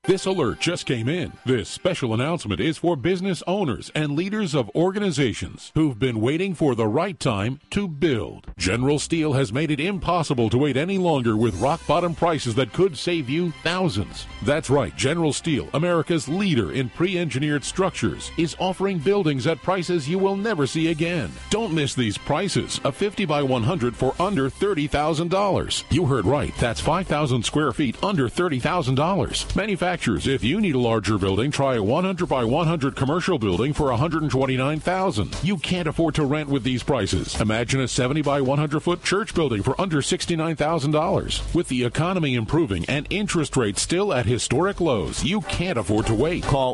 This alert just came in. This special announcement is for business owners and leaders of organizations who've been waiting for the right time to build. General Steel has made it impossible to wait any longer with rock-bottom prices that could save you thousands. That's right, General Steel, America's leader in pre-engineered structures, is offering buildings at prices you will never see again. Don't miss these prices. A 50 by 100 for under $30,000. You heard right. That's 5,000 square feet under $30,000. Manufacturers, if you need a larger building, try a 100 by 100 commercial building for $129,000. You can't afford to rent with these prices. Imagine a 70 by 100 foot church building for under $69,000. With the economy improving and interest rates still at historic lows, you can't afford to wait. Call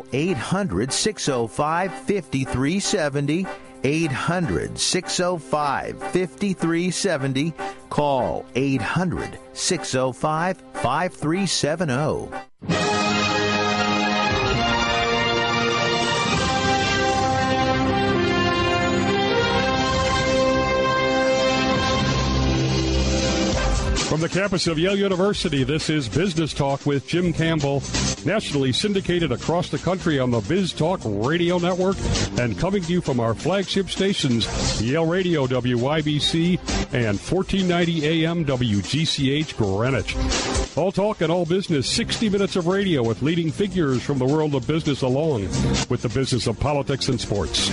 800-605-5370. 800-605-5370. Call 800-605-5370. From the campus of Yale University, this is Business Talk with Jim Campbell, nationally syndicated across the country on the Biz Talk Radio Network, and coming to you from our flagship stations, Yale Radio WYBC and 1490 AM WGCH Greenwich. All talk and all business, 60 minutes of radio with leading figures from the world of business along with the business of politics and sports.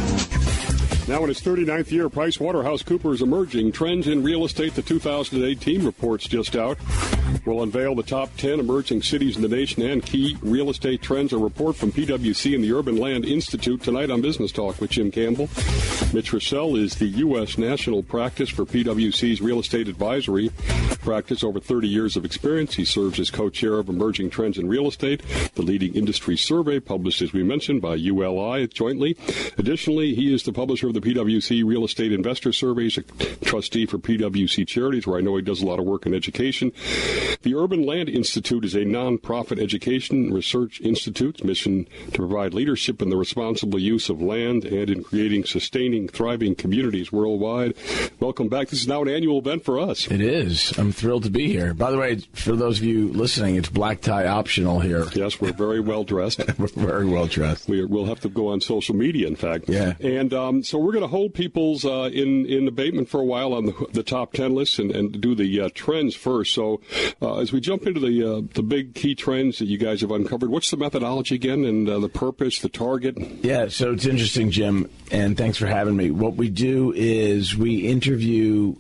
Now in its 39th year, PricewaterhouseCoopers Emerging Trends in Real Estate, the 2018 report's just out. We'll unveil the top 10 emerging cities in the nation and key real estate trends. A report from PwC and the Urban Land Institute tonight on Business Talk with Jim Campbell. Mitch Russell is the U.S. National Practice for PwC's Real Estate Advisory Practice. Over 30 years of experience. He serves as co-chair of Emerging Trends in Real Estate, the leading industry survey published, as we mentioned, by ULI jointly. Additionally, he is the publisher of the PwC Real Estate Investor Surveys, a trustee for PwC Charities, where I know he does a lot of work in education. The Urban Land Institute is a non-profit education research institute's mission to provide leadership in the responsible use of land and in creating sustaining, thriving communities worldwide. Welcome back. This is now an annual event for us. It is. I'm thrilled to be here. By the way, for those of you listening, it's black tie optional here. Yes, we're very well dressed. We're very well dressed. We'll have to go on social media, in fact. Yeah. And so we're going to hold people's in abatement for a while on the top 10 lists and do the trends first. So as we jump into the big key trends that you guys have uncovered, what's the methodology again and the purpose, the target? Yeah, so it's interesting, Jim, and thanks for having me. What we do is we interview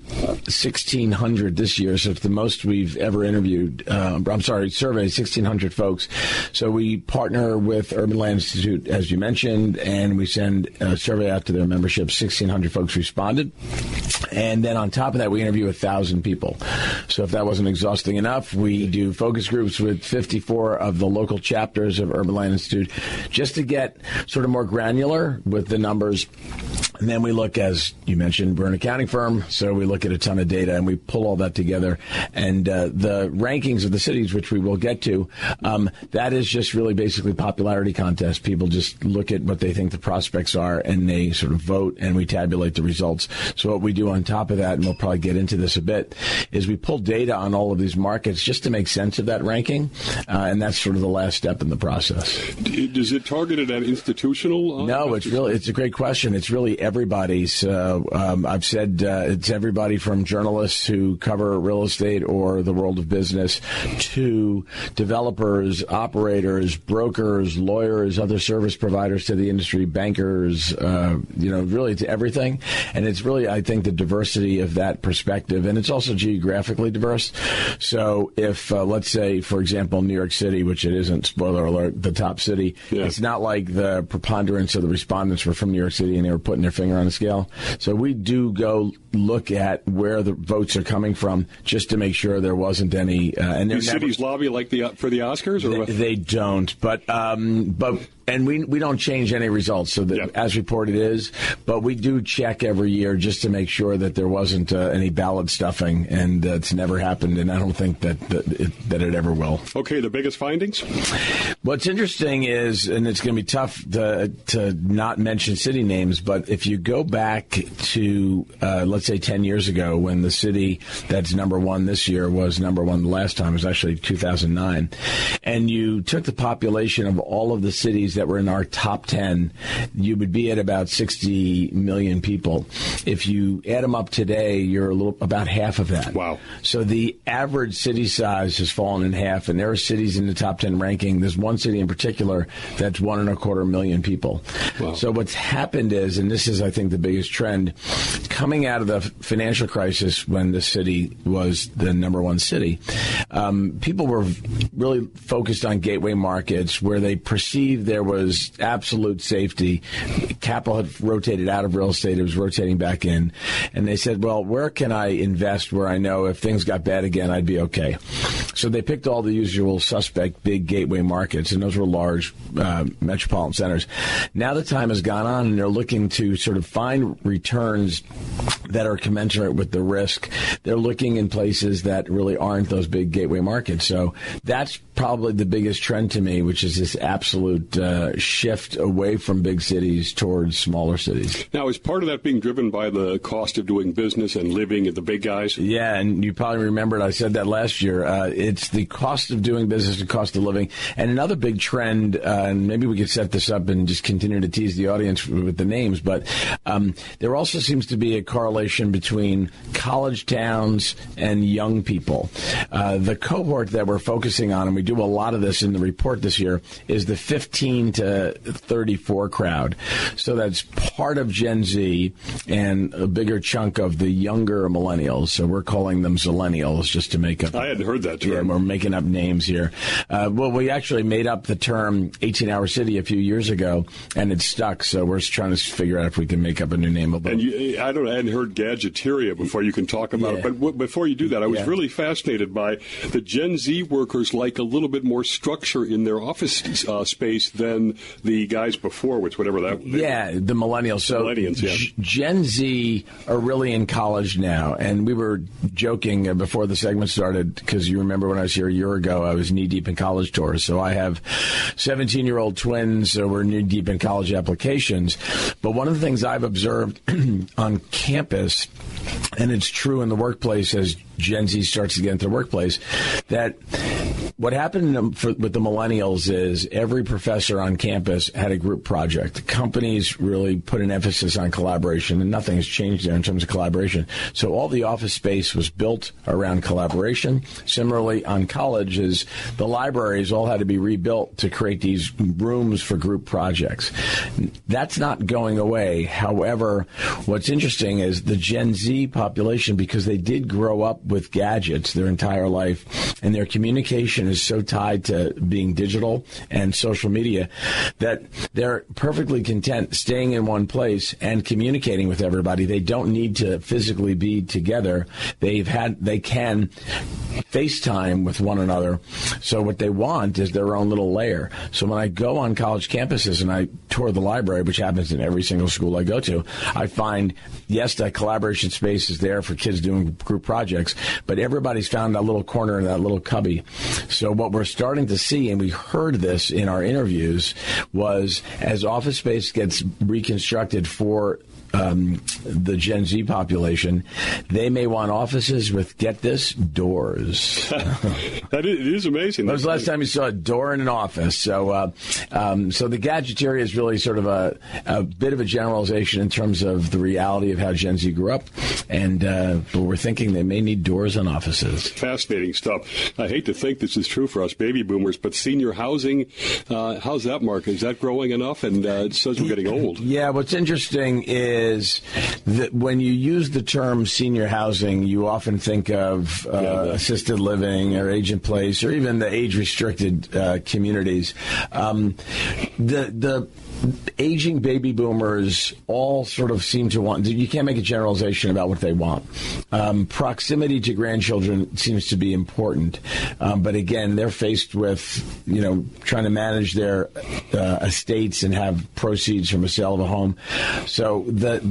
1,600 this year, so it's the most we've ever interviewed. Survey 1,600 folks. So we partner with Urban Land Institute, as you mentioned, and we send a survey out to their membership. 1,600 folks responded. And then on top of that, we interview 1,000 people. So if that wasn't exhausting enough, we do focus groups with 54 of the local chapters of Urban Land Institute just to get sort of more granular with the numbers. And then we look, as you mentioned, we're an accounting firm, so we look at a ton of data and we pull all that together. And the rankings of the cities, which we will get to, that is just really basically popularity contest. People just look at what they think the prospects are and they sort of vote and we tabulate the results. So what we do on top of that, and we'll probably get into this a bit, is we pull data on all of these markets just to make sense of that ranking. And that's sort of the last step in the process. Is it targeted at institutional? No, it's a great question. It's really everybody's. I've said it's everybody from journalists who cover real estate or the world of business to developers, operators, brokers, lawyers, other service providers to the industry, bankers, really to everything. And it's really, I think, the diversity of that perspective. And it's also geographically diverse. So if, let's say, for example, New York City, which it isn't, spoiler alert, the top city, it's not like the preponderance of the respondents were from New York City and they were putting their finger on a scale. So we do go look at where the votes are coming from just to make sure there wasn't any. And do cities lobby like for the Oscars? Or they don't. But And we don't change any results, so that as reported is, but we do check every year just to make sure that there wasn't any ballot stuffing, and it's never happened, and I don't think that it ever will. Okay, the biggest findings? What's interesting is, and it's going to be tough to not mention city names, but if you go back to, let's say 10 years ago, when the city that's number one this year was number one the last time, it was actually 2009, and you took the population of all of the cities that were in our top 10, you would be at about 60 million people. If you add them up today, you're about half of that. Wow. So the average city size has fallen in half, and there are cities in the top 10 ranking. There's one city in particular that's 1.25 million people. Wow. So what's happened is, and this is, I think, the biggest trend, coming out of the financial crisis when the city was the number one city, people were really focused on gateway markets where they perceived there was absolute safety. Capital had rotated out of real estate. It was rotating back in. And they said, well, where can I invest where I know if things got bad again, I'd be okay? So they picked all the usual suspect big gateway markets, and those were large metropolitan centers. Now the time has gone on, and they're looking to sort of find returns that are commensurate with the risk. They're looking in places that really aren't those big gateway markets. So that's probably the biggest trend to me, which is this absolute shift away from big cities towards smaller cities. Now, is part of that being driven by the cost of doing business and living at the big guys? Yeah, and you probably remembered I said that last year. It's the cost of doing business and cost of living. And another big trend, and maybe we could set this up and just continue to tease the audience with the names, but there also seems to be a correlation between college towns and young people. The cohort that we're focusing on, and we do a lot of this in the report this year, is the 15 to 34 crowd. So that's part of Gen Z and a bigger chunk of the younger millennials. So we're calling them Zillennials just to make up. I hadn't heard that term. Yeah, we're making up names here. Well, we actually made up the term 18-hour city a few years ago, and it stuck. So we're trying to figure out if we can make up a new name. And I hadn't heard gadgeteria before. You can talk about it. But before you do that, I was really fascinated by the Gen Z workers like a little bit more structure in their office space than the guys before, which whatever that was. Yeah, the millennials. So millennials, yeah. Gen Z are really in college now, and we were joking before the segment started, because you remember when I was here a year ago, I was knee-deep in college tours. So I have 17-year-old twins, so we're knee-deep in college applications. But one of the things I've observed on campus, and it's true in the workplace as Gen Z starts to get into the workplace, that what happened with the millennials is every professor on campus had a group project. Companies really put an emphasis on collaboration, and nothing has changed there in terms of collaboration. So all the office space was built around collaboration. Similarly, on colleges, the libraries all had to be rebuilt to create these rooms for group projects. That's not going away. However, what's interesting is the Gen Z population, because they did grow up with gadgets their entire life, and their communication is so tied to being digital and social media that they're perfectly content staying in one place and communicating with everybody. They don't need to physically be together. They can FaceTime with one another. So what they want is their own little layer. So when I go on college campuses and I tour the library, which happens in every single school I go to, I find, yes, that collaboration space is there for kids doing group projects, but everybody's found that little corner in that little cubby. So what we're starting to see, and we heard this in our interviews, was as office space gets reconstructed for the Gen Z population, they may want offices with, get this, doors. It is amazing. When was the last time you saw a door in an office? So so the gadgeteria is really sort of a bit of a generalization in terms of the reality of how Gen Z grew up, and but we're thinking they may need doors on offices. Fascinating stuff. I hate to think this is true for us baby boomers, but senior housing, how's that market? Is that growing enough? And it says we're getting old. Yeah, what's interesting is that when you use the term senior housing, you often think of assisted living or age in place or even the age-restricted communities. The aging baby boomers all sort of seem to want, you can't make a generalization about what they want. Proximity to grandchildren seems to be important. But again, they're faced with, trying to manage their estates and have proceeds from a sale of a home. So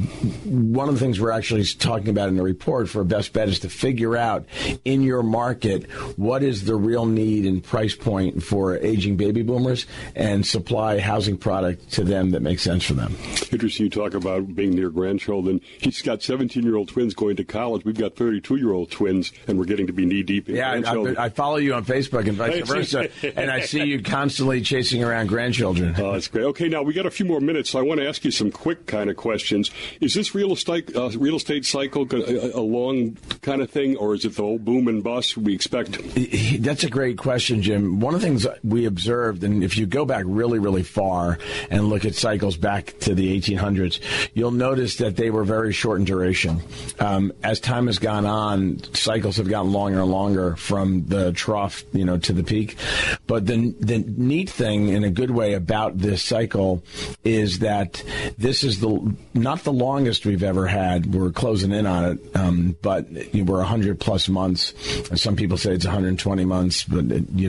one of the things we're actually talking about in the report for Best Bet is to figure out in your market what is the real need and price point for aging baby boomers and supply housing product to them that makes sense for them. Interesting you talk about being near grandchildren. He's got 17-year-old twins going to college. We've got 32-year-old twins, and we're getting to be knee-deep in grandchildren. I follow you on Facebook and vice versa, and I see you constantly chasing around grandchildren. Oh, that's great. Okay, now we got a few more minutes, so I want to ask you some quick kind of questions. Is this real estate cycle a long kind of thing, or is it the old boom and bust we expect? That's a great question, Jim. One of the things we observed, and if you go back really, really far and look at cycles back to the 1800s, you'll notice that they were very short in duration. As time has gone on, cycles have gotten longer and longer from the trough, to the peak. But the neat thing, in a good way, about this cycle is that this is not the longest we've ever had. We're closing in on it, but we're 100-plus months. Some people say it's 120 months, but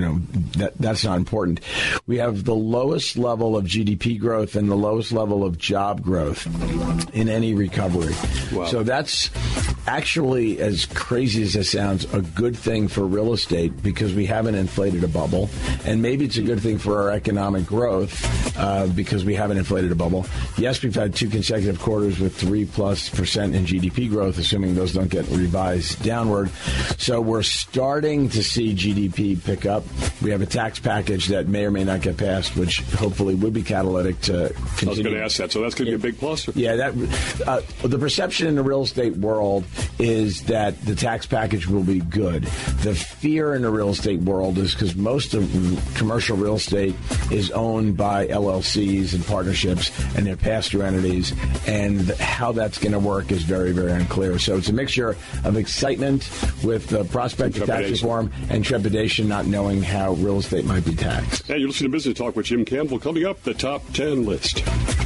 that's not important. We have the lowest level of GDP growth and the lowest level of job growth in any recovery. Wow. So that's actually, as crazy as it sounds, a good thing for real estate because we haven't inflated a bubble. And maybe it's a good thing for our economic growth because we haven't inflated a bubble. Yes, we've had 2 consecutive quarters with 3+% in GDP growth, assuming those don't get revised downward. So we're starting to see GDP pick up. We have a tax package that may or may not get passed, which hopefully would be catalytic to continue. I was going to ask that, so that's going to be a big plus. Yeah, the perception in the real estate world is that the tax package will be good. The fear in the real estate world is because most of commercial real estate is owned by LLCs and partnerships, and they're pass-through entities, and how that's going to work is very, very unclear. So it's a mixture of excitement with the prospect of tax reform and trepidation, not knowing how real estate might be taxed. Hey, you're listening to Business Talk with Jim Campbell. Coming up, the top 10 list.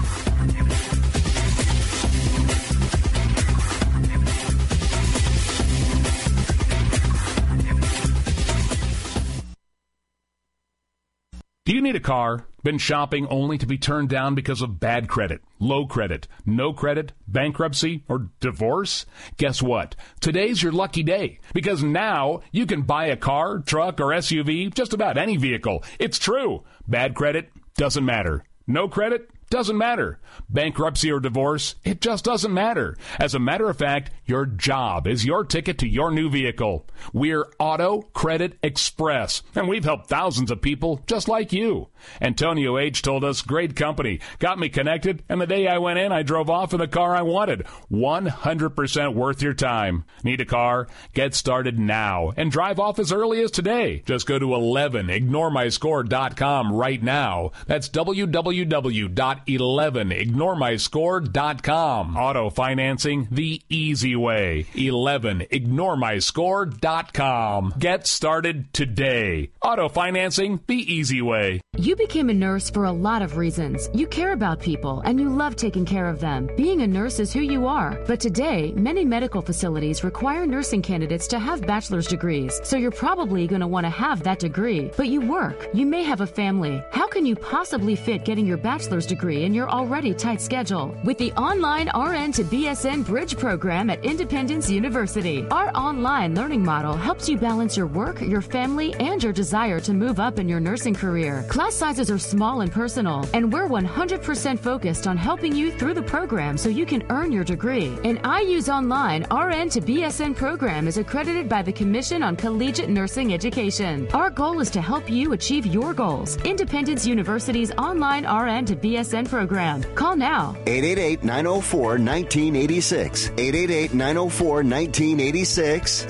Do you need a car? Been shopping only to be turned down because of bad credit, low credit, no credit, bankruptcy, or divorce? Guess what? Today's your lucky day because now you can buy a car, truck, or SUV, just about any vehicle. It's true. Bad credit doesn't matter. No credit doesn't matter. Bankruptcy or divorce, it just doesn't matter. As a matter of fact, your job is your ticket to your new vehicle. We're Auto Credit Express, and we've helped thousands of people just like you. Antonio H. told us, great company, got me connected, and the day I went in, I drove off in the car I wanted. 100% worth your time. Need a car? Get started now and drive off as early as today. Just go to 11ignoremyscore.com right now. That's www.11ignoremyscore.com. Auto financing the easy way. 11ignoremyscore.com. Get started today. Auto financing the easy way. You became a nurse for a lot of reasons. You care about people and you love taking care of them. Being a nurse is who you are. But today, many medical facilities require nursing candidates to have bachelor's degrees. So you're probably going to want to have that degree. But you work. You may have a family. How can you possibly fit getting your bachelor's degree in your already tight schedule? With the online RN to BSN Bridge program at Independence University, our online learning model helps you balance your work, your family, and your desire to move up in your nursing career. Class sizes are small and personal, and we're 100% focused on helping you through the program so you can earn your degree. An IU's online RN to BSN program is accredited by the Commission on Collegiate Nursing Education. Our goal is to help you achieve your goals. Independence University's online RN to BSN program. Call now. 888-904-1986. 888-904-1986.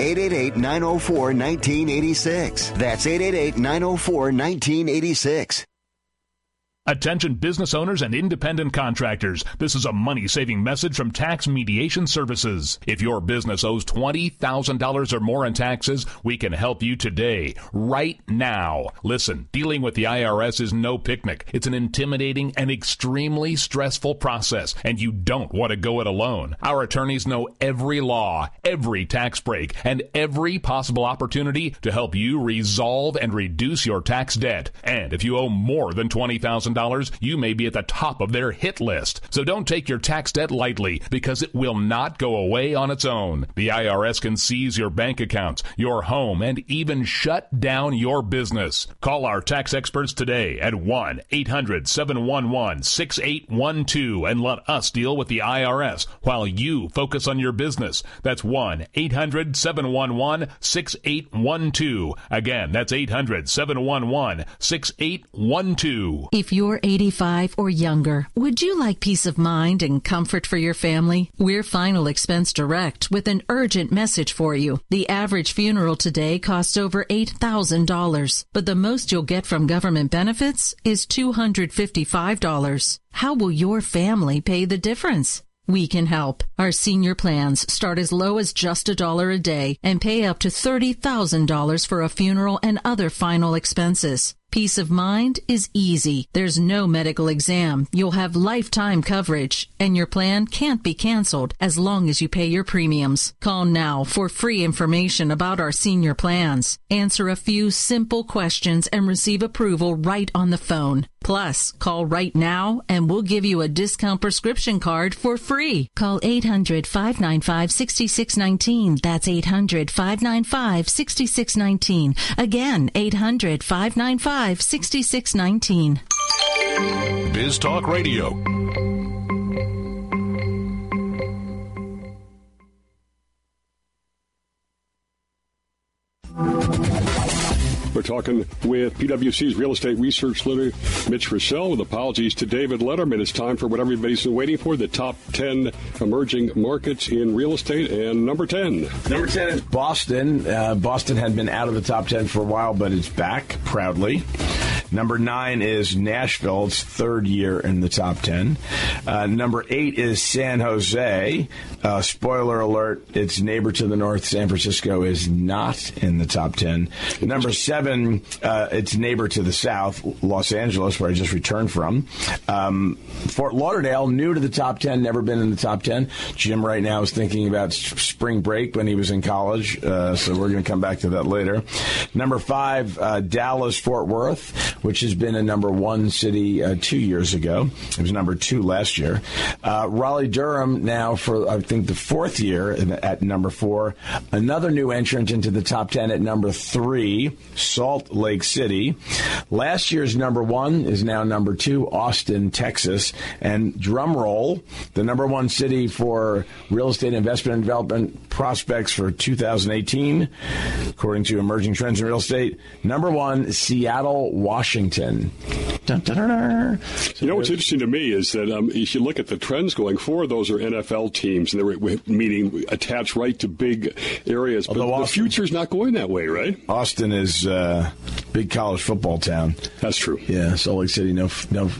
888-904-1986. That's 888-904-1986. Attention business owners and independent contractors. This is a money-saving message from Tax Mediation Services. If your business owes $20,000 or more in taxes, we can help you today, right now. Listen, dealing with the IRS is no picnic. It's an intimidating and extremely stressful process, and you don't want to go it alone. Our attorneys know every law, every tax break, and every possible opportunity to help you resolve and reduce your tax debt. And if you owe more than $20,000, you may be at the top of their hit list. So don't take your tax debt lightly, because it will not go away on its own. The IRS can seize your bank accounts, your home, and even shut down your business. Call our tax experts today at 1-800-711-6812 and let us deal with the IRS while you focus on your business. That's 1-800-711-6812. Again, that's 800-711-6812. If you're 85 or younger, would you like peace of mind and comfort for your family? We're Final Expense Direct with an urgent message for you. The average funeral today costs over $8,000, but the most you'll get from government benefits is $255. How will your family pay the difference? We can help. Our senior plans start as low as just $1 a day and pay up to $30,000 for a funeral and other final expenses. Peace of mind is easy. There's no medical exam. You'll have lifetime coverage, and your plan can't be canceled as long as you pay your premiums. Call now for free information about our senior plans. Answer a few simple questions and receive approval right on the phone. Plus, call right now and we'll give you a discount prescription card for free. Call 800-595-6619. That's 800-595-6619. Again, 800-595-6619. Biz Talk Radio. We're talking with PwC's real estate research leader, Mitch Rochelle, with apologies to David Letterman. It's time for what everybody's been waiting for, the top 10 emerging markets in real estate. And number 10. Number 10 is Boston. Boston had been out of the top 10 for a while, but it's back proudly. Number 9 is Nashville. It's third year in the top 10. Number 8 is San Jose. Spoiler alert, its neighbor to the north, San Francisco, is not in the top 10. Number 7, its neighbor to the south, Los Angeles, where I just returned from. Fort Lauderdale, new to the top 10, never been in the top 10. Jim right now is thinking about spring break when he was in college, so we're going to come back to that later. Number 5, Dallas-Fort Worth, which has been a number 1 city 2 years ago. It was number 2 last year. Raleigh-Durham now for, I think, the 4th year at number 4. Another new entrant into the top 10 at number 3, Salt Lake City. Last year's number 1 is now number 2, Austin, Texas. And drum roll, the number 1 city for real estate investment and development prospects for 2018, according to Emerging Trends in Real Estate. Number 1, Seattle, Washington. Dun, dun, dun, dun. You know what's interesting to me is that if you look at the trends going forward, those are NFL teams, and they're meaning attached right to big areas. But the future's not going that way, right? Austin is a big college football town. That's true. Yeah, Salt Lake City, no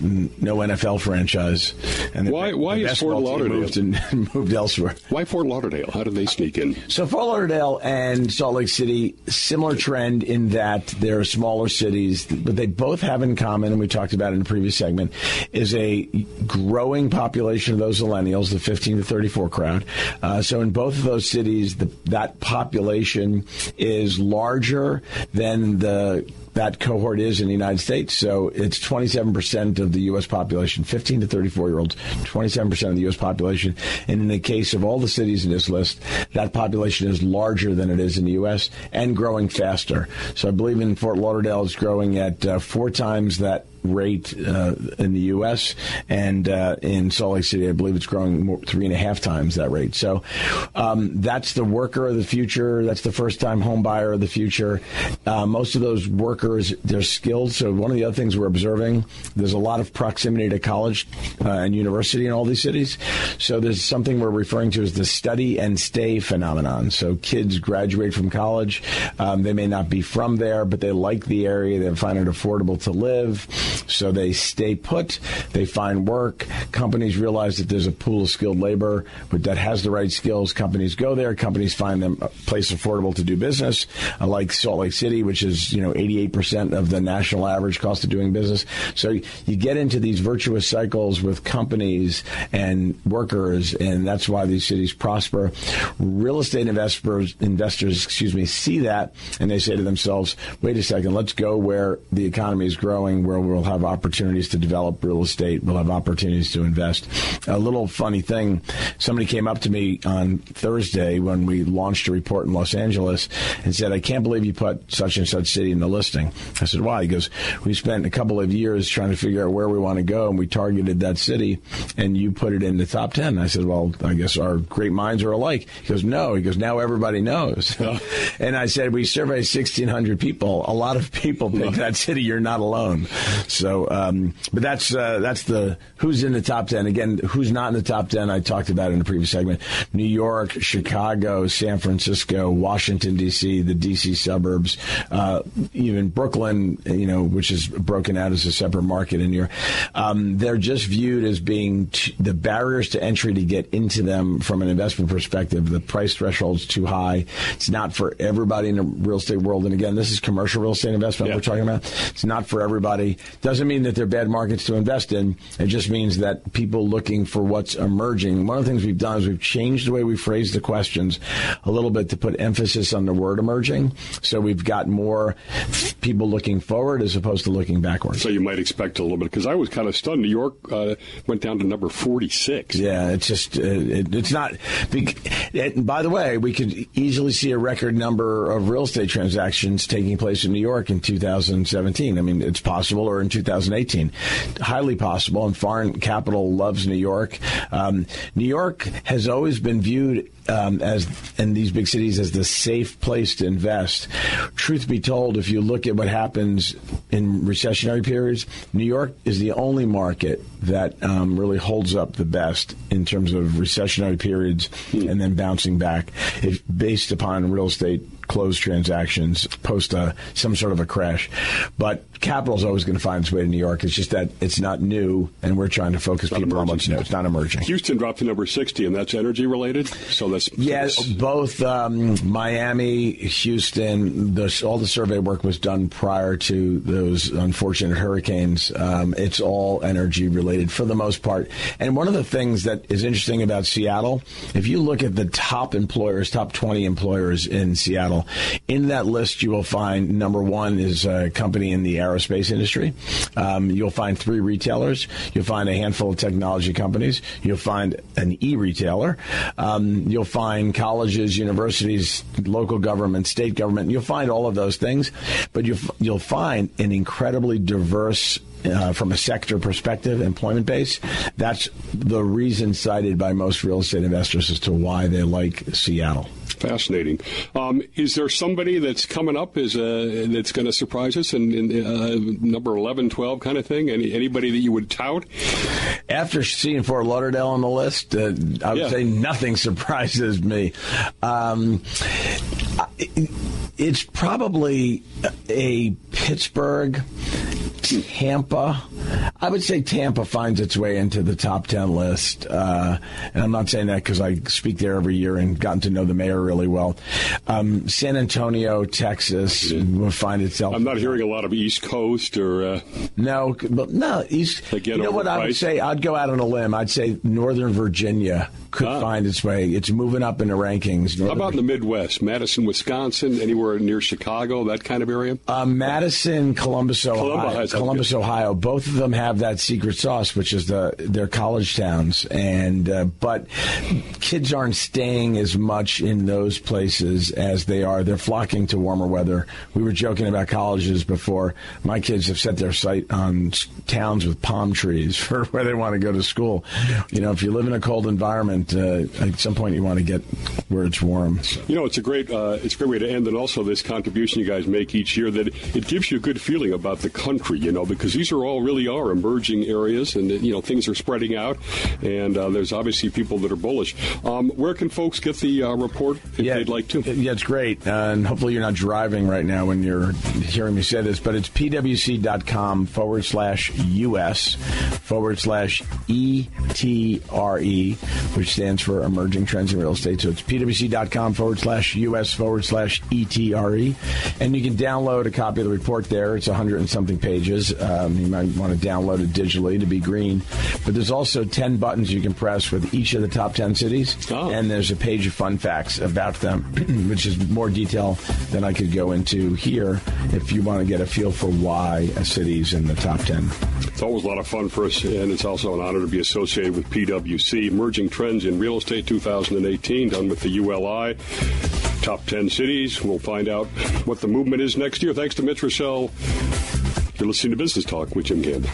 NFL franchise. And why is Fort Lauderdale moved elsewhere? Why Fort Lauderdale? How did they sneak in? So Fort Lauderdale and Salt Lake City, similar trend in that they're smaller cities, but they both have in common, and we talked about it in the previous segment, is a growing population of those millennials, the 15 to 34 crowd. So in both of those cities, that population is larger than that cohort is in the United States. So it's 27% of the U.S. population, 15 to 34-year-olds, 27% of the U.S. population. And in the case of all the cities in this list, that population is larger than it is in the U.S. and growing faster. So I believe in Fort Lauderdale, it's growing at 4 times that rate in the U.S., and in Salt Lake City, I believe it's growing 3.5 times that rate. So that's the worker of the future. That's the first-time home buyer of the future. Most of those workers, they're skilled. So one of the other things we're observing, there's a lot of proximity to college and university in all these cities. So there's something we're referring to as the study and stay phenomenon. So kids graduate from college. They may not be from there, but they like the area. They find it affordable to live. So they stay put, they find work. Companies realize that there's a pool of skilled labor that has the right skills. Companies go there. Companies find them a place affordable to do business, like Salt Lake City, which is 88% of the national average cost of doing business. So you get into these virtuous cycles with companies and workers, and that's why these cities prosper. Real estate investors, see that, and they say to themselves, wait a second, let's go where the economy is growing, where we'll have opportunities to develop real estate, we'll have opportunities to invest. A little funny thing, somebody came up to me on Thursday when we launched a report in Los Angeles and said, I can't believe you put such and such city in the listing. I said, why? He goes, we spent a couple of years trying to figure out where we want to go, and we targeted that city, and you put it in the top 10. I said, well, I guess our great minds are alike. He goes, no. He goes, now everybody knows. And I said, we surveyed 1,600 people. A lot of people pick that city. You're not alone. So, but that's the who's in the top 10. Again, who's not in the top 10, I talked about in the previous segment. New York, Chicago, San Francisco, Washington, D.C., the D.C. suburbs, even Brooklyn, which is broken out as a separate market in here. They're just viewed as being the barriers to entry to get into them from an investment perspective. The price threshold's too high. It's not for everybody in the real estate world. And again, this is commercial real estate investment we're talking about. It's not for everybody. Doesn't mean that they're bad markets to invest in. It just means that people looking for what's emerging. One of the things we've done is we've changed the way we phrase the questions a little bit to put emphasis on the word emerging. So we've got more people looking forward as opposed to looking backwards. So you might expect a little bit, because I was kind of stunned. New York went down to number 46. Yeah, it's just, it's not. By the way, we could easily see a record number of real estate transactions taking place in New York in 2017. I mean, it's possible, or in 2018. Highly possible, and foreign capital loves New York. New York has always been viewed as in these big cities as the safe place to invest. Truth be told, if you look at what happens in recessionary periods, New York is the only market that really holds up the best in terms of recessionary periods and then bouncing back, based upon real estate closed transactions post some sort of a crash. But capital is always going to find its way to New York. It's just that it's not new, and we're trying to focus people on what's new. It's not emerging. Houston dropped to number 60, and that's energy related. So that's both Miami, Houston. All the survey work was done prior to those unfortunate hurricanes. It's all energy related for the most part. And one of the things that is interesting about Seattle, if you look at the top employers, top 20 employers in Seattle, in that list you will find number one is a company in the aerospace industry. You'll find 3 retailers. You'll find a handful of technology companies. You'll find an e-retailer. You'll find colleges, universities, local government, state government. You'll find all of those things, but you'll find an incredibly diverse from a sector perspective, employment base. That's the reason cited by most real estate investors as to why they like Seattle. Fascinating. Is there somebody that's coming up that's going to surprise us in number 11, 12 kind of thing? Anybody that you would tout? After seeing Fort Lauderdale on the list, I would say nothing surprises me. It's probably a Pittsburgh, Tampa. I would say Tampa finds its way into the top 10 list. And I'm not saying that because I speak there every year and gotten to know the mayor really well. San Antonio, Texas will find itself. I'm not hearing a lot of East Coast or... No, East. Again, you know what I would say? I'd go out on a limb. I'd say Northern Virginia could find its way. It's moving up in the rankings. How about in the Midwest? Madison, Wisconsin, anywhere near Chicago, that kind of area? Madison, Columbus, Ohio. Both of them have that secret sauce, which is their college towns. And but kids aren't staying as much in those places as they are. They're flocking to warmer weather. We were joking about colleges before. My kids have set their sight on towns with palm trees for where they want to go to school. You know, if you live in a cold environment, at some point you want to get where it's warm. You know, it's a great way to end, and also this contribution you guys make each year, that it gives you a good feeling about the country, you know, because these are all really are emerging areas, and things are spreading out, and there's obviously people that are bullish. Where can folks get the report if they'd like to? Yeah, it's great, and hopefully you're not driving right now when you're hearing me say this, but it's pwc.com/US/ETRE, which stands for Emerging Trends in Real Estate. So it's pwc.com/US/ETRE, and you can download a copy of the report there. It's 100 and something pages. You might want to download it digitally to be green, but there's also 10 buttons you can press with each of the top 10 cities, and there's a page of fun facts about them, which is more detail than I could go into here if you want to get a feel for why a city's in the top 10. It's always a lot of fun for us, and it's also an honor to be associated with PwC. Emerging Trends in Real Estate 2018, done with the ULI. Top 10 cities. We'll find out what the movement is next year. Thanks to Mitch Russell. You're listening to Business Talk with Jim Campbell.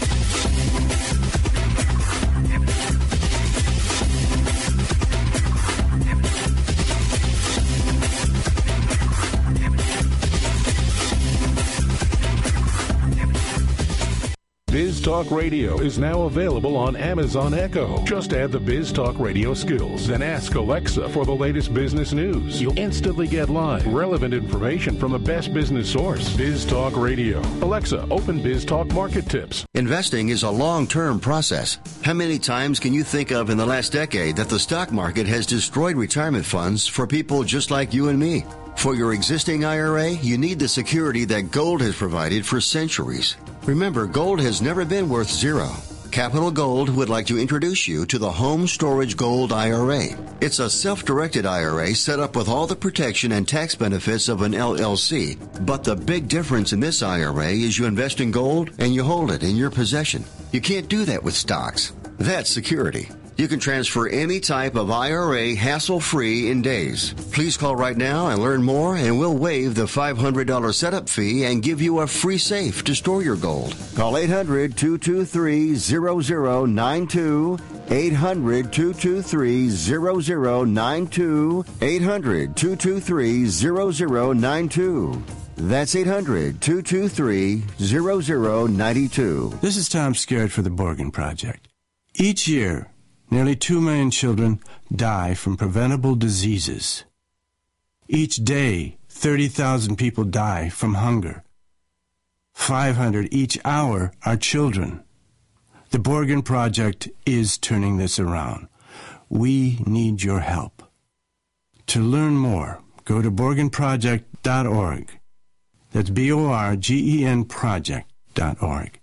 Biz Talk Radio is now available on Amazon Echo. Just add the Biz Talk Radio skills and ask Alexa for the latest business news. You'll instantly get live, relevant information from the best business source. Biz Talk Radio. Alexa, open Biz Talk Market Tips. Investing is a long-term process. How many times can you think of in the last decade that the stock market has destroyed retirement funds for people just like you and me? For your existing IRA, you need the security that gold has provided for centuries. Remember, gold has never been worth zero. Capital Gold would like to introduce you to the Home Storage Gold IRA. It's a self-directed IRA set up with all the protection and tax benefits of an LLC. But the big difference in this IRA is you invest in gold and you hold it in your possession. You can't do that with stocks. That's security. You can transfer any type of IRA hassle-free in days. Please call right now and learn more, and we'll waive the $500 setup fee and give you a free safe to store your gold. Call 800-223-0092. 800-223-0092. 800-223-0092. That's 800-223-0092. This is Tom Skerritt for the Borgen Project. Each year, nearly 2 million children die from preventable diseases. Each day, 30,000 people die from hunger. 500 each hour are children. The Borgen Project is turning this around. We need your help. To learn more, go to BorgenProject.org. That's BORGEN Project.org.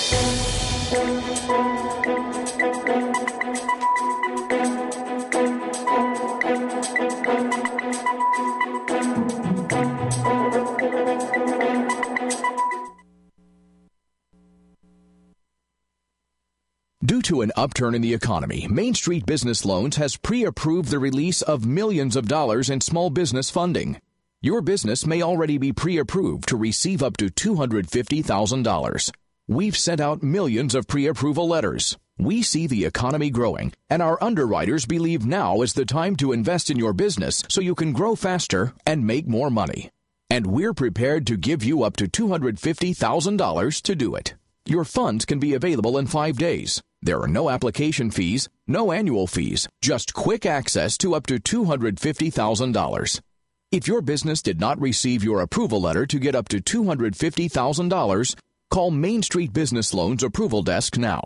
Due to an upturn in the economy, Main Street Business Loans has pre-approved the release of millions of dollars in small business funding. Your business may already be pre-approved to receive up to $250,000. We've sent out millions of pre-approval letters. We see the economy growing, and our underwriters believe now is the time to invest in your business so you can grow faster and make more money. And we're prepared to give you up to $250,000 to do it. Your funds can be available in 5 days. There are no application fees, no annual fees, just quick access to up to $250,000. If your business did not receive your approval letter to get up to $250,000, call Main Street Business Loans Approval Desk now.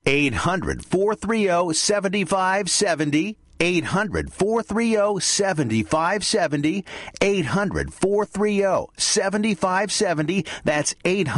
800-430-7570. 800-430-7570. 800-430-7570. That's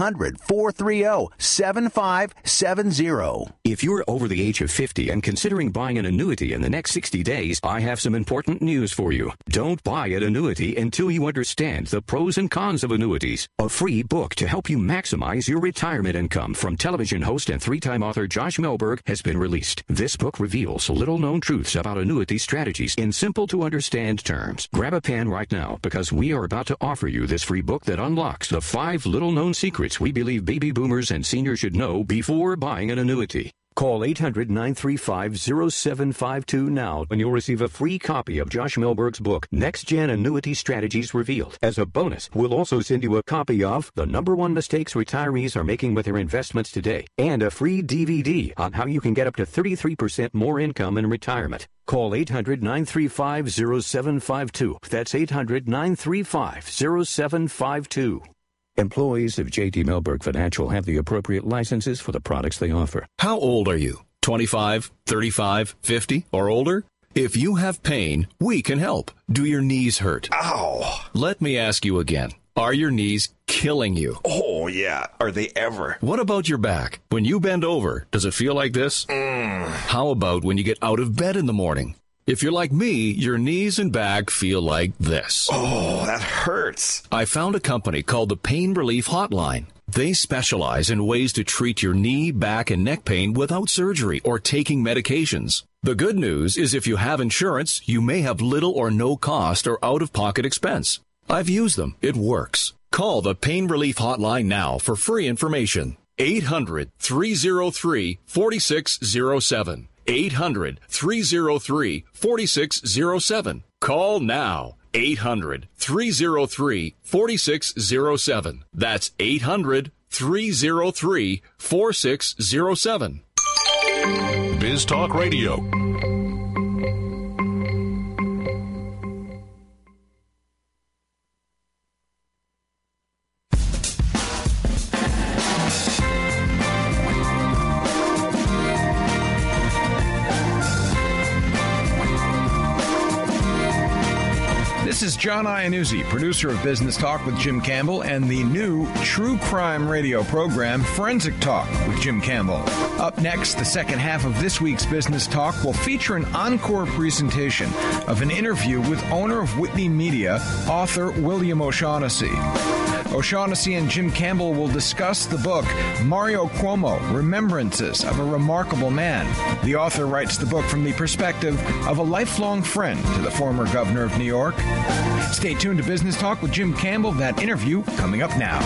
800-430-7570. If you're over the age of 50 and considering buying an annuity in the next 60 days, I have some important news for you. Don't buy an annuity until you understand the pros and cons of annuities. A free book to help you maximize your retirement income from television host and 3-time author Josh Melberg has been released. This book reveals little-known truths about annuity strategies in simple-to-understand terms. Grab a pen right now because we are about to offer you this free book that unlocks the 5 little-known secrets we believe baby boomers and seniors should know before buying an annuity. Call 800-935-0752 now, and you'll receive a free copy of Josh Melberg's book, Next Gen Annuity Strategies Revealed. As a bonus, we'll also send you a copy of The #1 Mistakes Retirees Are Making with Their Investments Today, and a free DVD on how you can get up to 33% more income in retirement. Call 800-935-0752. That's 800-935-0752. Employees of J.D. Melberg Financial have the appropriate licenses for the products they offer. How old are you? 25, 35, 50, or older? If you have pain, we can help. Do your knees hurt? Ow! Let me ask you again. Are your knees killing you? Oh, yeah. Are they ever? What about your back? When you bend over, does it feel like this? How about when you get out of bed in the morning? If you're like me, your knees and back feel like this. Oh, that hurts. I found a company called the Pain Relief Hotline. They specialize in ways to treat your knee, back, and neck pain without surgery or taking medications. The good news is if you have insurance, you may have little or no cost or out-of-pocket expense. I've used them. It works. Call the Pain Relief Hotline now for free information. 800-303-4607. 800-303-4607. Call now. 800-303-4607. That's 800-303-4607. Biz Talk Radio. This is John Iannuzzi, producer of Business Talk with Jim Campbell and the new true crime radio program, Forensic Talk with Jim Campbell. Up next, the second half of this week's Business Talk will feature an encore presentation of an interview with owner of Whitney Media, author William O'Shaughnessy. O'Shaughnessy and Jim Campbell will discuss the book Mario Cuomo, Remembrances of a Remarkable Man. The author writes the book from the perspective of a lifelong friend to the former governor of New York. Stay tuned to Business Talk with Jim Campbell. That interview coming up now.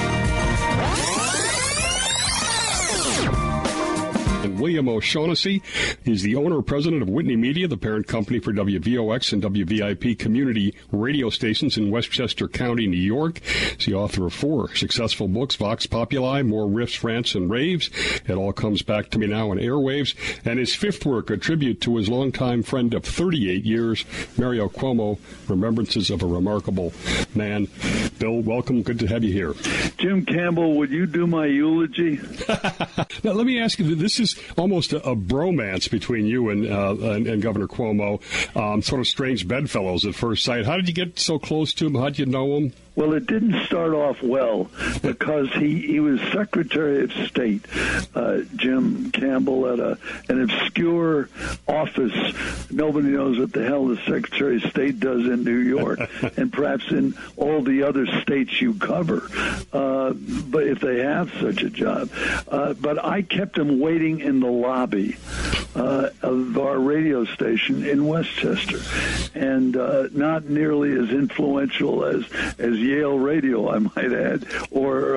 And William O'Shaughnessy is the owner and president of Whitney Media, the parent company for WVOX and WVIP community radio stations in Westchester County, New York. He's the author of 4 successful books, Vox Populi, More Riffs, Rants, and Raves. It all comes back to me now on airwaves. And his 5th work, a tribute to his longtime friend of 38 years, Mario Cuomo, Remembrances of a Remarkable Man. Bill, welcome. Good to have you here. Jim Campbell, would you do my eulogy? Now, let me ask you, this is almost a bromance between you and Governor Cuomo, sort of strange bedfellows at first sight. How did you get so close to him? How did you know him? Well, it didn't start off well because he was Secretary of State, Jim Campbell, at an obscure office. Nobody knows what the hell the Secretary of State does in New York and perhaps in all the other states you cover, but if they have such a job. But I kept him waiting in the lobby of our radio station in Westchester, and not nearly as influential as Yale Radio, I might add, or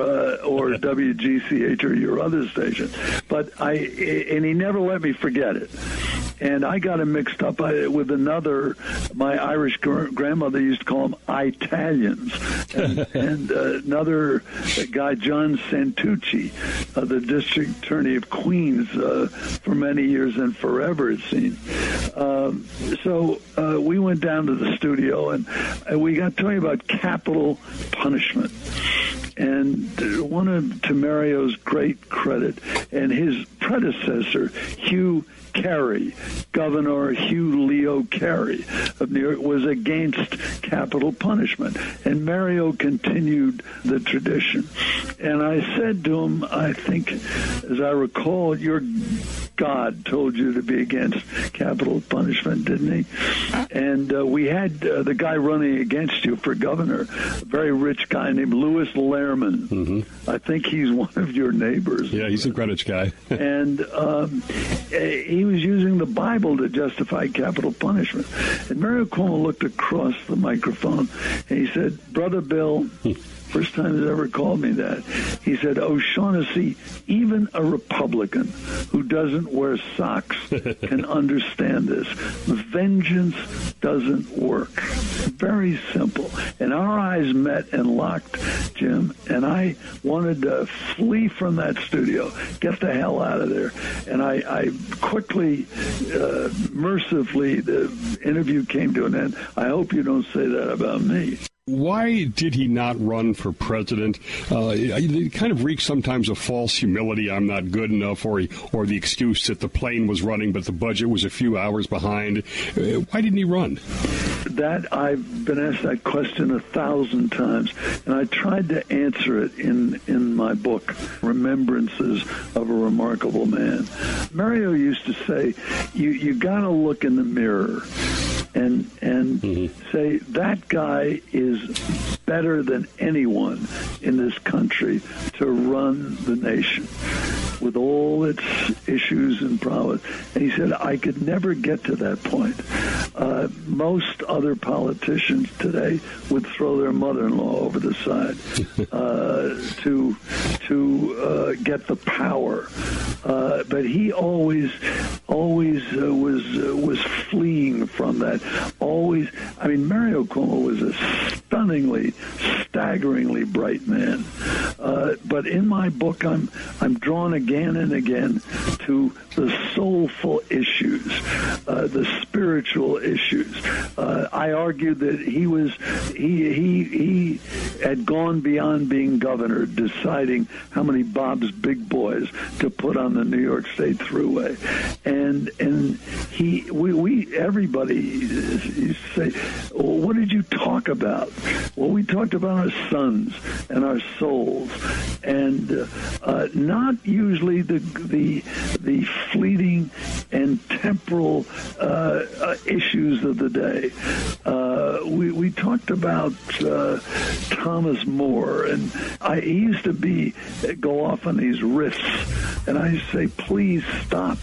WGCH or your other station. But he never let me forget it. And I got him mixed up with another. My Irish grandmother used to call them Italians, and another guy, John Santucci, the district attorney of Queens for many years and forever, it seemed. So we went down to the studio, and we got talking about capital punishment. And to Mario's great credit, and his predecessor, Hugh Carey, Governor Hugh Leo Carey of New York, was against capital punishment. And Mario continued the tradition. And I said to him, I think, as I recall, your God told you to be against capital punishment, didn't he? And we had the guy running against you for governor, a very rich guy named Louis Lehrman. Mm-hmm. I think he's one of your neighbors. Yeah, he's a Greenwich guy. And he was using the Bible to justify capital punishment. And Mario Cuomo looked across the microphone and he said, Brother Bill, First time he's ever called me that. He said, O'Shaughnessy, even a Republican who doesn't wear socks can understand this. Vengeance doesn't work. Very simple. And our eyes met and locked, Jim, and I wanted to flee from that studio, get the hell out of there. And I quickly, mercifully, the interview came to an end. I hope you don't say that about me. Why did he not run for president? It kind of reeks sometimes of false humility. I'm not good enough, or the excuse that the plane was running, but the budget was a few hours behind. Why didn't he run? That I've been asked that question 1,000 times, and I tried to answer it in my book, Remembrances of a Remarkable Man. Mario used to say, you got to look in the mirror and say, that guy is better than anyone in this country to run the nation with all its issues and problems. And he said, I could never get to that point. Most other politicians today would throw their mother-in-law over the side to get the power. But he always was fleeing from that. Always, I mean, Mario Cuomo was a staggeringly bright man. But in my book, I'm drawn again and again to the soulful issues, the spiritual issues. I argued that he had gone beyond being governor, deciding how many Bob's Big Boys to put on the New York State Thruway, and everybody used to say, well, what did you talk about? Well, we talked about our sons and our souls, and not usually the fleeting and temporal issues of the day. We talked about Thomas More, and he used to go off on these riffs, and I used to say, please stop.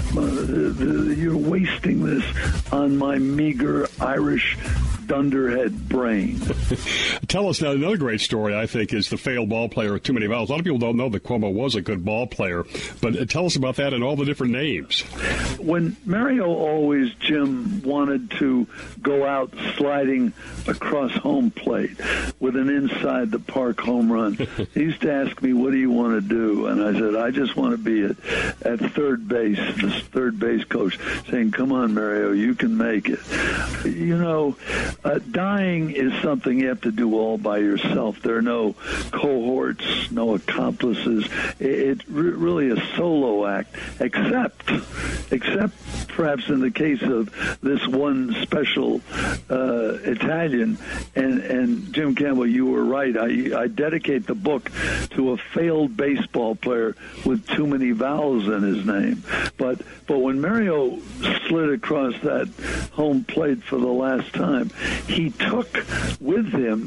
You're wasting this on my meager Irish dunderhead brain. Tell us now, another great story, I think, is the failed ball player with too many vowels. A lot of people don't know that Cuomo was a good ball player, but tell us about that and all the different names. When Mario always, Jim, wanted to go out sliding across home plate with an inside the park home run, he used to ask me, what do you want to do? And I said, I just want to be at third base, this third base coach, saying, come on, Mario, you can make it. You know, dying is something you have to do all by yourself. There are no cohorts, no accomplices. It's really a solo act, except perhaps in the case of this one special Italian. And Jim Campbell, you were right. I dedicate the book to a failed baseball player with too many vowels in his name. But when Mario slid across that home plate for the last time, he took with him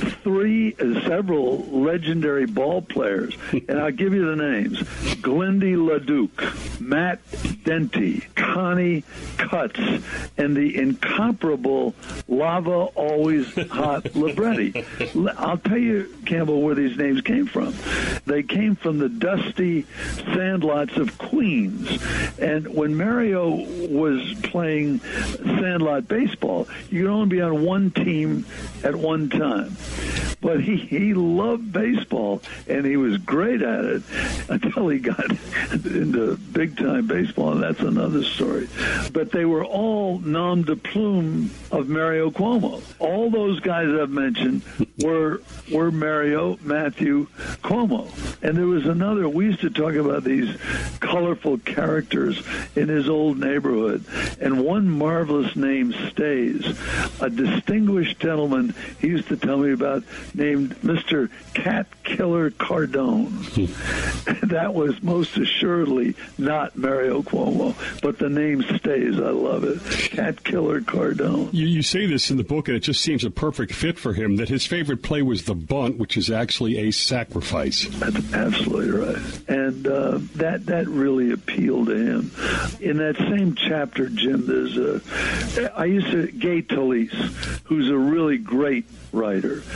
several legendary ball players, and I'll give you the names: Glendy LaDuke, Matt Denty, Connie Cutts, and the incomparable Lava Always Hot Libretti. I'll tell you, Campbell, where these names came from. They came from the dusty sandlots of Queens. And when Mario was playing sandlot baseball, you could only be on one team at one time. But he loved baseball, and he was great at it until he got into big-time baseball, and that's another story. But they were all nom de plume of Mario Cuomo. All those guys I've mentioned were Mario Matthew Cuomo. And there was another, we used to talk about these colorful characters in his old neighborhood, and one marvelous name stays. A distinguished gentleman he used to tell me about named Mr. Cat Killer Cardone. That was most assuredly not Mario Cuomo, but the name stays. I love it. Cat Killer Cardone. You say this in the book, and it just seems a perfect fit for him, that his favorite play was the bunt, which is actually a sacrifice. That's absolutely right. And that really appealed to him. In that same chapter, Jim, there's Gay Talese, who's a really great writer. And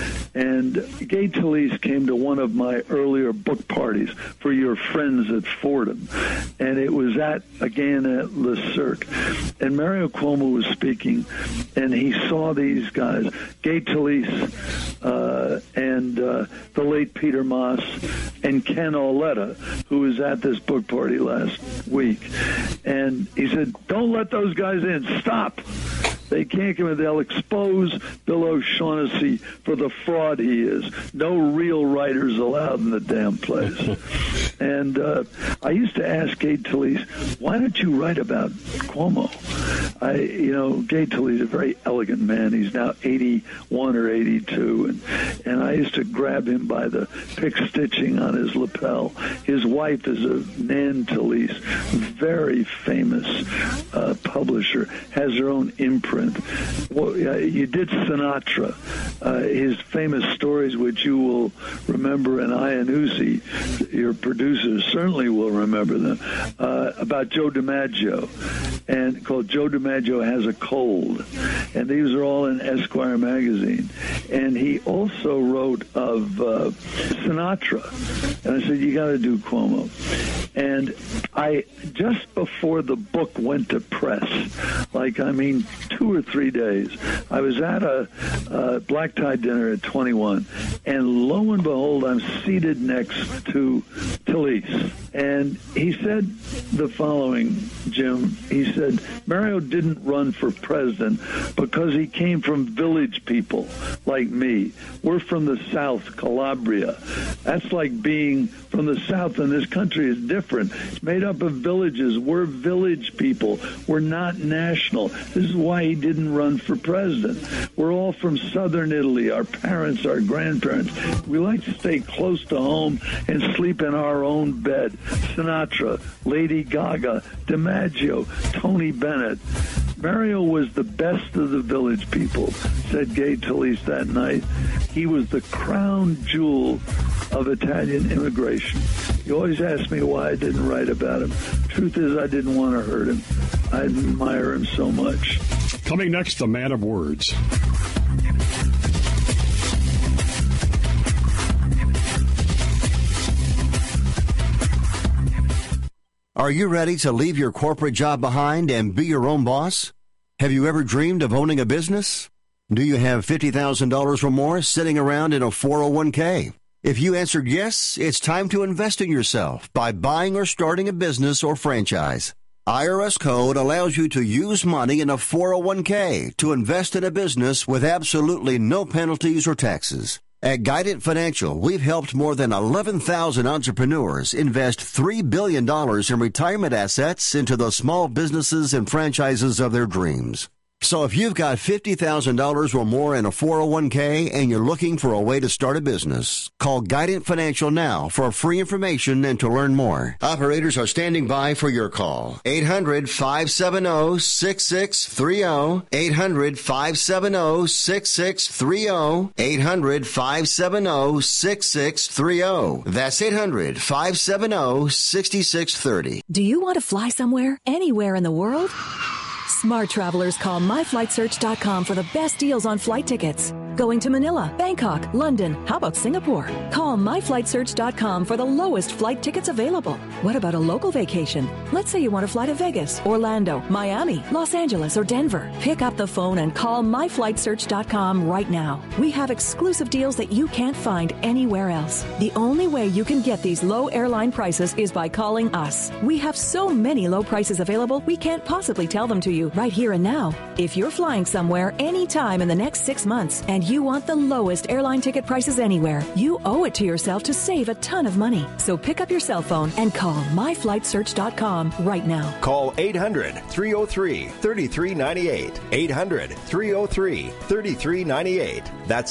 And Gay Talese came to one of my earlier book parties for your friends at Fordham, and it was again at Le Cirque. And Mario Cuomo was speaking, and he saw these guys, Gay Talese and the late Peter Moss and Ken Auletta, who was at this book party last week. And he said, don't let those guys in. Stop. They can't come in. They'll expose Bill O'Shaughnessy for the fraud he is. No real writers allowed in the damn place. And I used to ask Gay Talese, why don't you write about Cuomo? Gay Talese is a very elegant man. He's now 81 or 82. And I used to grab him by the pick stitching on his lapel. His wife is a Nan Talese, very famous publisher, has her own imprint. Well, you did Sinatra, his famous stories, which you will remember, and Iannuzzi, your producers, certainly will remember them, about Joe DiMaggio, and called Joe DiMaggio Has a Cold. And these are all in Esquire magazine. And he also wrote of Sinatra. And I said, you got to do Cuomo. And just before the book went to press, 2 or 3 days, I was at a black tie dinner at 21, and lo and behold, I'm seated next to Talese. And he said the following, Jim. He said, Mario didn't run for president because he came from village people like me. We're from the South, Calabria. That's like being from the South in this country is different. It's made up of villages. We're village people. We're not national. This is why he didn't run for president. We're all from southern Italy, our parents, our grandparents. We like to stay close to home and sleep in our own bed. Sinatra, Lady Gaga, DiMaggio, Tony Bennett. Mario was the best of the village people, said Gay Talese that night. He was the crown jewel of Italian immigration. You always ask me why I didn't write about him. Truth is, I didn't want to hurt him. I admire him so much. Coming next, the man of words. Are you ready to leave your corporate job behind and be your own boss? Have you ever dreamed of owning a business? Do you have $50,000 or more sitting around in a 401k? If you answered yes, it's time to invest in yourself by buying or starting a business or franchise. IRS code allows you to use money in a 401k to invest in a business with absolutely no penalties or taxes. At Guidant Financial, we've helped more than 11,000 entrepreneurs invest $3 billion in retirement assets into the small businesses and franchises of their dreams. So if you've got $50,000 or more in a 401k and you're looking for a way to start a business, call Guidant Financial now for free information and to learn more. Operators are standing by for your call. 800-570-6630. 800-570-6630. 800-570-6630. That's 800-570-6630. Do you want to fly somewhere, anywhere in the world? Smart travelers call myflightsearch.com for the best deals on flight tickets. Going to Manila, Bangkok, London, how about Singapore? Call myflightsearch.com for the lowest flight tickets available. What about a local vacation? Let's say you want to fly to Vegas, Orlando, Miami, Los Angeles, or Denver. Pick up the phone and call myflightsearch.com right now. We have exclusive deals that you can't find anywhere else. The only way you can get these low airline prices is by calling us. We have so many low prices available, we can't possibly tell them to you right here and now. If you're flying somewhere anytime in the next 6 months and you want the lowest airline ticket prices anywhere, you owe it to yourself to save a ton of money. So pick up your cell phone and call myflightsearch.com right now. Call 800-303-3398. 800-303-3398. That's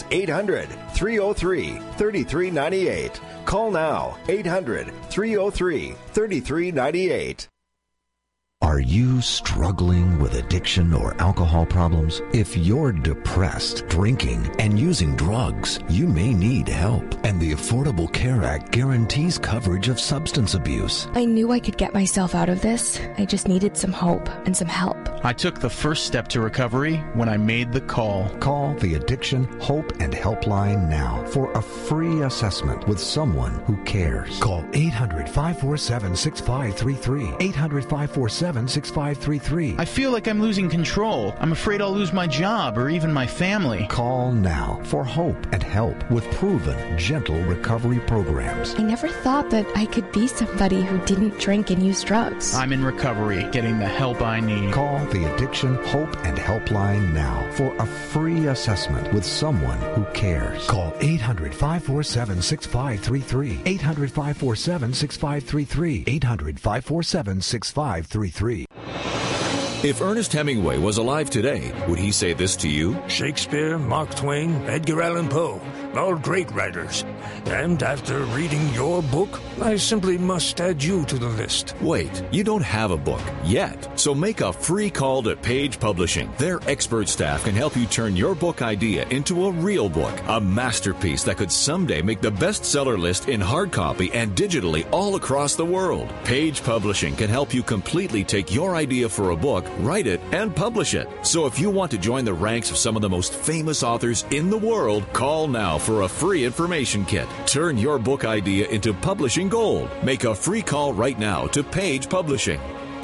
800-303-3398. Call now. 800-303-3398. Are you struggling with addiction or alcohol problems? If you're depressed, drinking, and using drugs, you may need help. And the Affordable Care Act guarantees coverage of substance abuse. I knew I could get myself out of this. I just needed some hope and some help. I took the first step to recovery when I made the call. Call the Addiction, Hope, and Helpline now for a free assessment with someone who cares. Call 800-547-6533. 800-547-6533. I feel like I'm losing control. I'm afraid I'll lose my job or even my family. Call now for hope and help with proven, gentle recovery programs. I never thought that I could be somebody who didn't drink and use drugs. I'm in recovery, getting the help I need. Call the Addiction, Hope, and Helpline now for a free assessment with someone who cares. Call 800-547-6533. 800-547-6533. 800-547-6533. If Ernest Hemingway was alive today, would he say this to you? Shakespeare, Mark Twain, Edgar Allan Poe, all great writers. And after reading your book, I simply must add you to the list. Wait, you don't have a book yet. So make a free call to Page Publishing. Their expert staff can help you turn your book idea into a real book, a masterpiece that could someday make the bestseller list in hard copy and digitally all across the world. Page Publishing can help you completely take your idea for a book, write it, and publish it. So if you want to join the ranks of some of the most famous authors in the world, call now for a free information kit. Turn your book idea into publishing gold. Make a free call right now to Page Publishing.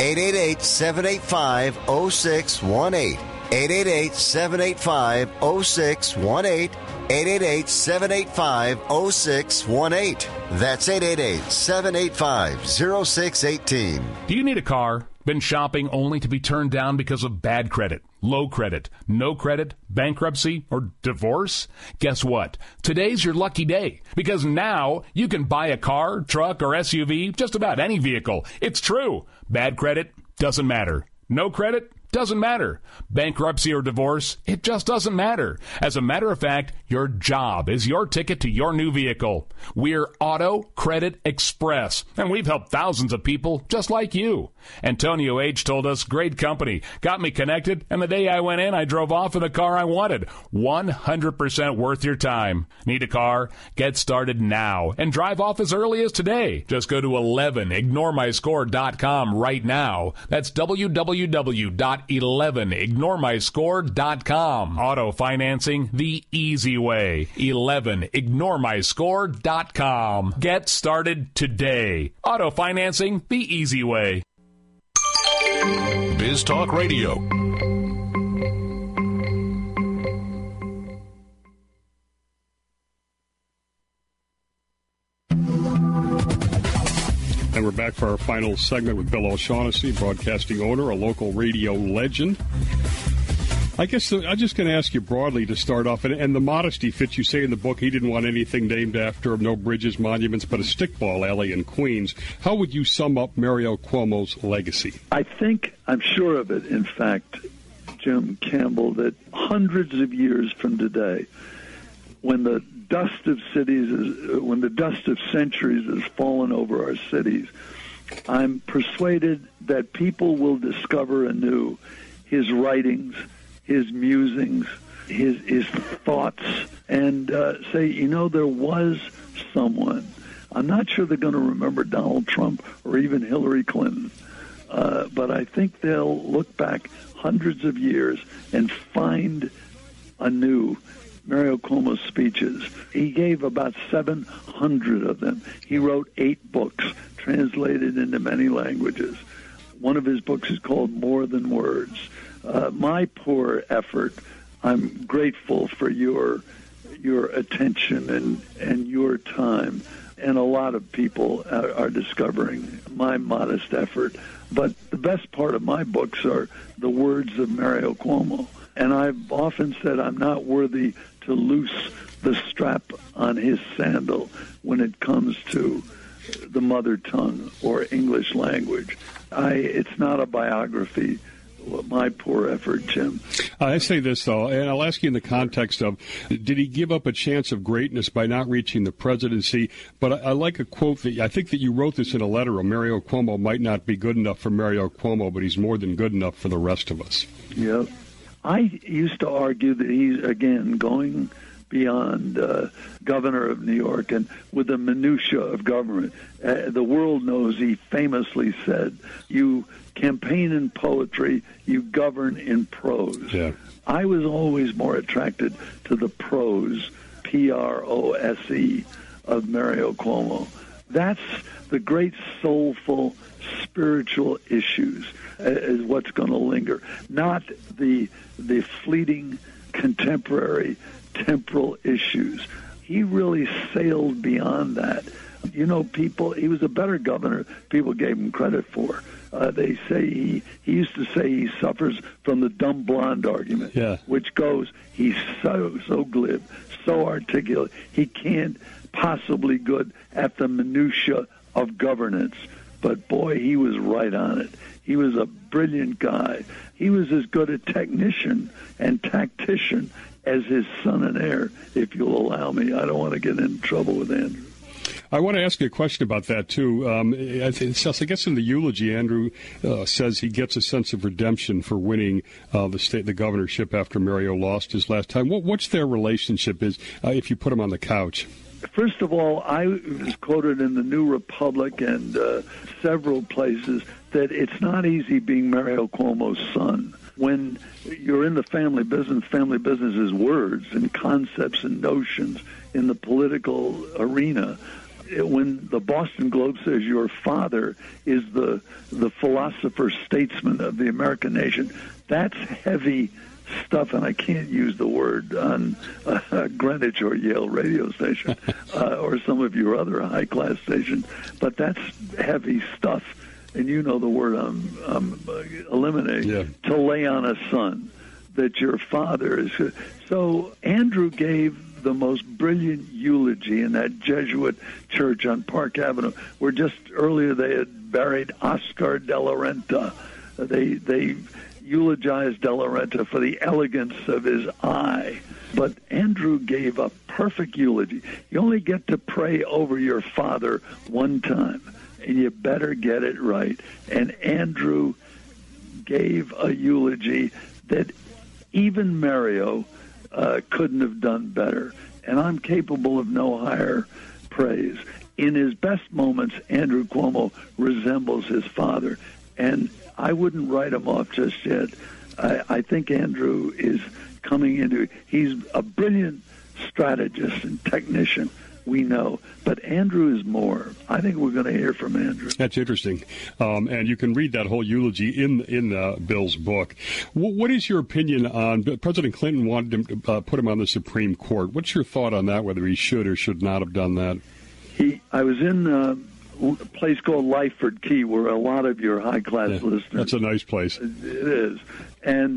888-785-0618. 888-785-0618. 888-785-0618. That's 888-785-0618. Do you need a car? Been shopping only to be turned down because of bad credit, low credit, no credit, bankruptcy, or divorce? Guess what? Today's your lucky day, because now you can buy a car, truck, or SUV, just about any vehicle. It's true. Bad credit doesn't matter. No credit doesn't matter. Bankruptcy or divorce, it just doesn't matter. As a matter of fact, your job is your ticket to your new vehicle. We're Auto Credit Express, and we've helped thousands of people just like you. Antonio H. told us, great company, got me connected, and the day I went in, I drove off in the car I wanted. 100% worth your time. Need a car? Get started now and drive off as early as today. Just go to 11ignoremyscore.com right now. That's www.11ignoremyscore.com. Auto financing the easy way. 11ignoremyscore.com. Get started today. Auto financing the easy way. Biz Talk Radio. And we're back for our final segment with Bill O'Shaughnessy, broadcasting owner, a local radio legend. I guess I'm just going to ask you broadly to start off, and the modesty fits. You say in the book he didn't want anything named after him, no bridges, monuments, but a stickball alley in Queens. How would you sum up Mario Cuomo's legacy? I'm sure of it, in fact, Jim Campbell, that hundreds of years from today, when the dust of centuries has fallen over our cities, I'm persuaded that people will discover anew his writings, his musings, his thoughts, and say, there was someone. I'm not sure they're going to remember Donald Trump or even Hillary Clinton, but I think they'll look back hundreds of years and find anew Mario Cuomo's speeches. He gave about 700 of them. He wrote 8 books, translated into many languages. One of his books is called More Than Words. My poor effort, I'm grateful for your attention and your time. And a lot of people are discovering my modest effort. But the best part of my books are the words of Mario Cuomo. And I've often said I'm not worthy to loose the strap on his sandal when it comes to the mother tongue or English language. It's not a biography my poor effort, Jim. I say this, though, and I'll ask you in the context of, did he give up a chance of greatness by not reaching the presidency? But I like a quote that I think that you wrote this in a letter. Mario Cuomo might not be good enough for Mario Cuomo, but he's more than good enough for the rest of us. Yep. I used to argue that he's, again, going beyond governor of New York and with the minutia of government. The world knows he famously said, you campaign in poetry, you govern in prose. Yeah. I was always more attracted to the prose, Prose, of Mario Cuomo. That's the great soulful spiritual issues is what's going to linger, not the fleeting contemporary temporal issues. He really sailed beyond that. You know, he was a better governor people gave him credit for. They say he used to say he suffers from the dumb blonde argument, which goes, he's so glib, so articulate, he can't possibly good at the minutia of governance. But boy, he was right on it. He was a brilliant guy. He was as good a technician and tactician as his son and heir, if you'll allow me. I don't want to get in trouble with Andrew. I want to ask you a question about that, too. I guess in the eulogy, Andrew says he gets a sense of redemption for winning the governorship after Mario lost his last time. What's their relationship is if you put him on the couch? First of all, I was quoted in the New Republic and several places that it's not easy being Mario Cuomo's son. When you're in the family business is words and concepts and notions in the political arena. When the Boston Globe says your father is the philosopher statesman of the American nation, that's heavy stuff, and I can't use the word on Greenwich or Yale radio station or some of your other high-class stations, but that's heavy stuff, and you know the word I'm eliminating, to lay on a son, that your father is. So Andrew gave the most brilliant eulogy in that Jesuit church on Park Avenue, where just earlier they had buried Oscar de la Renta. They eulogized De La Renta for the elegance of his eye. But Andrew gave a perfect eulogy. You only get to pray over your father one time, and you better get it right. And Andrew gave a eulogy that even Mario couldn't have done better. And I'm capable of no higher praise. In his best moments, Andrew Cuomo resembles his father. And I wouldn't write him off just yet. I think Andrew is coming into, he's a brilliant strategist and technician, we know. But Andrew is more. I think we're going to hear from Andrew. That's interesting. And you can read that whole eulogy in Bill's book. What is your opinion on, President Clinton wanted him to put him on the Supreme Court. What's your thought on that, whether he should or should not have done that? I was in a place called Lyford Key, where a lot of your high-class listeners... That's a nice place. It is. And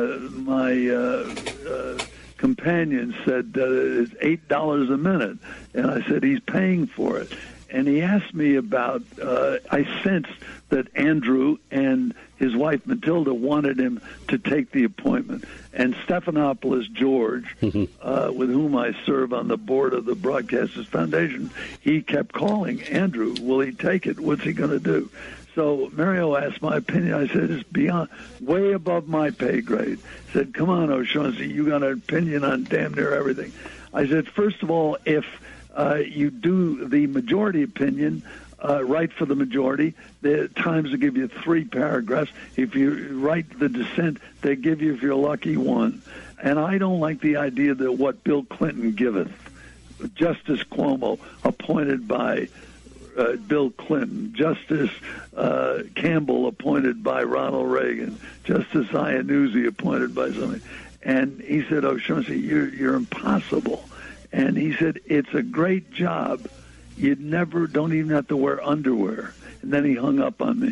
my companion said it's $8 a minute. And I said, he's paying for it. And he asked me about... I sensed that Andrew and his wife Matilda wanted him to take the appointment. And Stephanopoulos George, with whom I serve on the board of the Broadcasters Foundation, he kept calling, Andrew, will he take it? What's he going to do? So Mario asked my opinion. I said, it's beyond, way above my pay grade. He said, come on, O'Shaughnessy, you got an opinion on damn near everything. I said, first of all, if you do the majority opinion, write for the majority, the Times will give you 3 paragraphs. If you write the dissent, they give you, if you're lucky, 1. And I don't like the idea that what Bill Clinton giveth, Justice Cuomo, appointed by Bill Clinton, Justice Campbell, appointed by Ronald Reagan, Justice Iannuzzi, appointed by somebody. And he said, O'Shaughnessy, you're impossible. And he said, it's a great job. You don't even have to wear underwear. And then he hung up on me.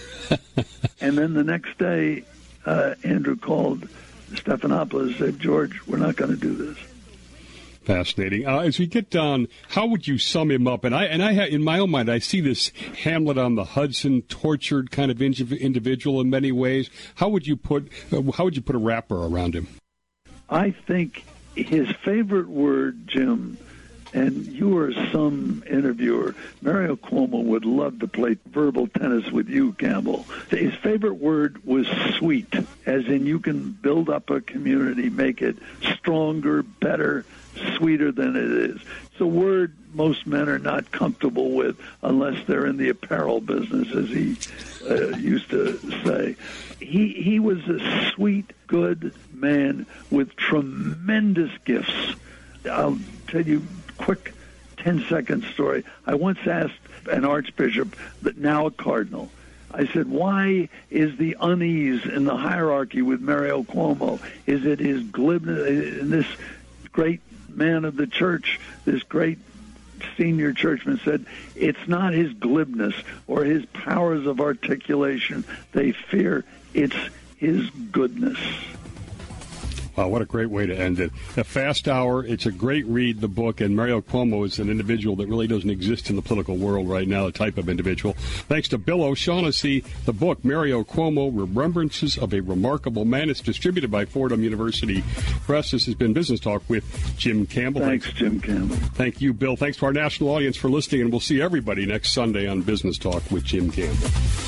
And then the next day, Andrew called Stephanopoulos and said, George, we're not going to do this. Fascinating. As we get down, how would you sum him up? And I in my own mind, I see this Hamlet on the Hudson, tortured kind of individual in many ways. How would you put a wrapper around him? I think his favorite word, Jim, and you are some interviewer, Mario Cuomo would love to play verbal tennis with you, Campbell. His favorite word was sweet, as in you can build up a community, make it stronger, better, sweeter than it is. It's a word most men are not comfortable with unless they're in the apparel business, as he used to say. He was a sweet, good man with tremendous gifts. I'll tell you a quick 10-second story. I once asked an archbishop, but now a cardinal, I said, why is the unease in the hierarchy with Mario Cuomo? Is it his glibness? And this great man of the church, this great senior churchman said, it's not his glibness or his powers of articulation they fear, it's his goodness. Wow, what a great way to end it. A Fast Hour. It's a great read, the book, and Mario Cuomo is an individual that really doesn't exist in the political world right now, the type of individual. Thanks to Bill O'Shaughnessy, the book, Mario Cuomo, Remembrances of a Remarkable Man. It's distributed by Fordham University Press. This has been Business Talk with Jim Campbell. Thanks, Jim Campbell. Thank you, Bill. Thanks to our national audience for listening, and we'll see everybody next Sunday on Business Talk with Jim Campbell.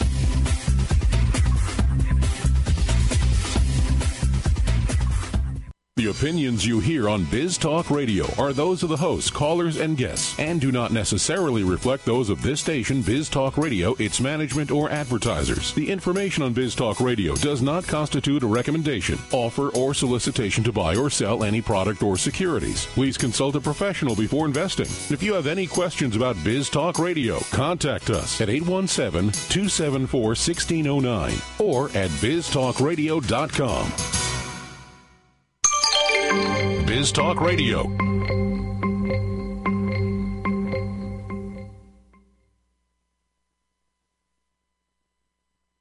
The opinions you hear on Biz Talk Radio are those of the hosts, callers, and guests, and do not necessarily reflect those of this station, Biz Talk Radio, its management, or advertisers. The information on Biz Talk Radio does not constitute a recommendation, offer, or solicitation to buy or sell any product or securities. Please consult a professional before investing. If you have any questions about Biz Talk Radio, contact us at 817-274-1609 or at biztalkradio.com. Biz Talk Radio.